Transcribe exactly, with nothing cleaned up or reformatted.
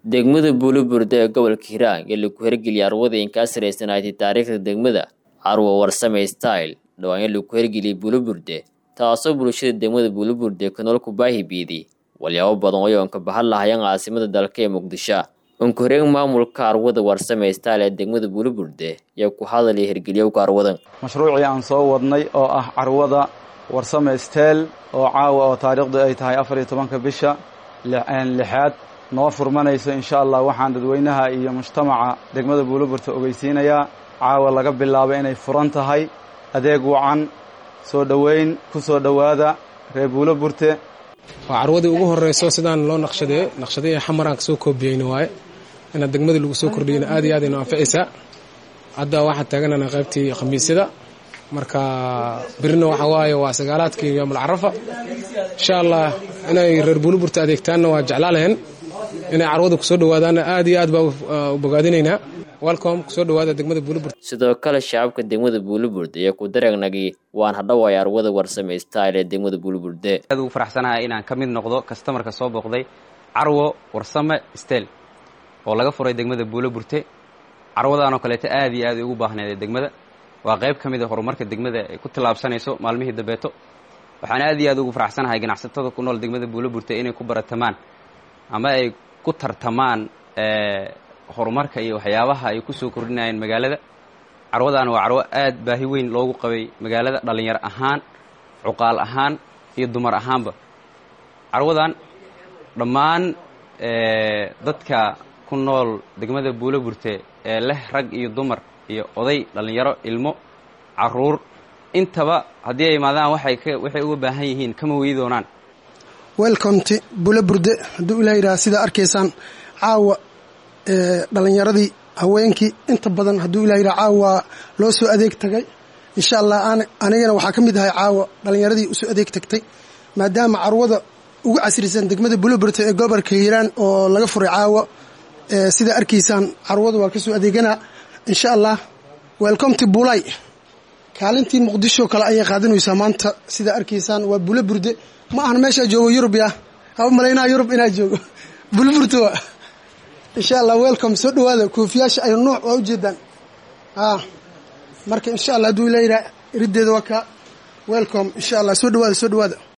degmada Buluburde ee gobolka Hiiraan ee lagu hirgeliyay arwada in ka sareysanayd taariikhda degmada Arwo Warsame Style dhawaan lagu hirgeliyay Buluburde taasoo bulshada degmada Buluburde ka nool ku baahi biidi walyaabo badan oo ka bahal lahayn caasimada dalka ee Muqdisho unkureen maamulka Arwada Warsame Style ee degmada Buluburde iyo ku hadalay hirgeliyay arwadan mashruuci aan soo wadnay oo ah Arwada Warsame Style oo caawa oo taariikhdu ay tahay afar iyo tobanka bisha lixaad noo furmanayso insha Allah waxaan dadweynaha iyo mujtamaca degmada Buluburde ogeysiinaya caawa laga bilaabo inay furan tahay adeeg wacan soo dhaweyn ku soo dhawaada reer Buluburde waa arwadii ugu horeyso sidaan loo naqshaday naqshaday xamaraan soo koobiyayna waay in degmada lagu soo kordhiyay aad iyo aad inoo anfacaysa hadda waxa taaganana qaybtii khamiisada marka birna waxa waaye waa sagaalaadkii yawmul arafa insha Allah inay reer Buluburde adeegtaana waa jeclaalayn inay arwada ku soo dhawaadaan aad iyo aad baa u bogaadinayna welcome ku soo dhawaada degmada Buluburde sidoo kale shacabka degmada Buluburde ee ku dareegnagi waan hadhawaay Arwada Warsame Style ee degmada Buluburde aad ugu faraxsanahay inaan kamid noqdo customer-ka soo booqday Arwo Warsame Style oo laga furay degmada Buluburde arwadaan oo kale aad iyo aad ugu baahneed degmada waa qayb kamid ah horumarka degmada ay ku tilaabsanayso maalmihii dambeeto waxaan aad iyo aad ugu faraxsanahay ganacsatada ku nool degmada Buluburde inay ku baratamaan ama ay ku tartamaan ee horumarka iyo waxyaabaha ay ku soo kordhinayaan magaalada arwadaan waa arwo aad baahi weyn loogu qabay magaalada dhalinyar ahaan cuqaal ahaan iyo dumar ahaanba arwadaan dhammaan ee dadka ku nool degmada Buluburde ee leh rag iyo dumar iyo oday dhalinyaro ilmo caruur intaba hadii ay maadaan waxay waxay uga baahan yihiin kama weedoonaan welcome to Buluburde haduu ilaahay sida arkaysaan caawa ee dhalinyaradii haweenkii inta badan haduu ilaahay caawa loo soo adeeg tagay insha Allah anigana waxa kamid ahay caawa dhalinyaradii u soo adeeg tagtay maadaama arwada ugu casrisan degmada Buluburde ee gobolka Hiiraan oo laga furay caawa ee sida arkaysaan arwada waa ka soo adeegana insha Allah welcome to Bulay kaalintii Muqdisho kala ay qaadanaysaa maanta sida arkaysaan waa Buluburde ma ahan meesha joogo Yurub ya aw maleynaa Yurub ina joogo Buluburde insha Allah welcome soo dhawaada koofiyaasha ay nooc oo jeedaan ah marka insha Allah duu leeyahay irideeda waka welcome insha Allah soo dhawaada soo dhawaada